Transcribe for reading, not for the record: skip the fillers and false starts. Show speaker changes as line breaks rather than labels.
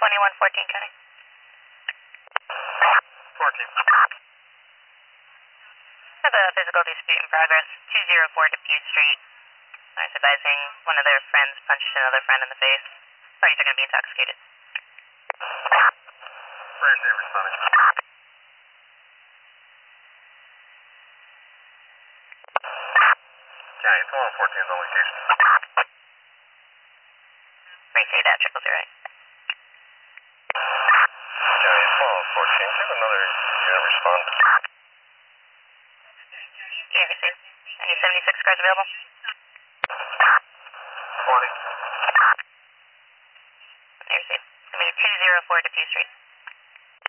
2114 County.
14.
Have a physical dispute in progress. 204 Depute Street. I was advising one of their friends punched another friend in the face. Parties are going to be intoxicated.
Where's the responding? County 2114 is on location.
Restate that, 000.
County 2114, give another unit respond.
Yeah, received. Any 76 cars available?
20.
I received. Give me 204 Depute Street.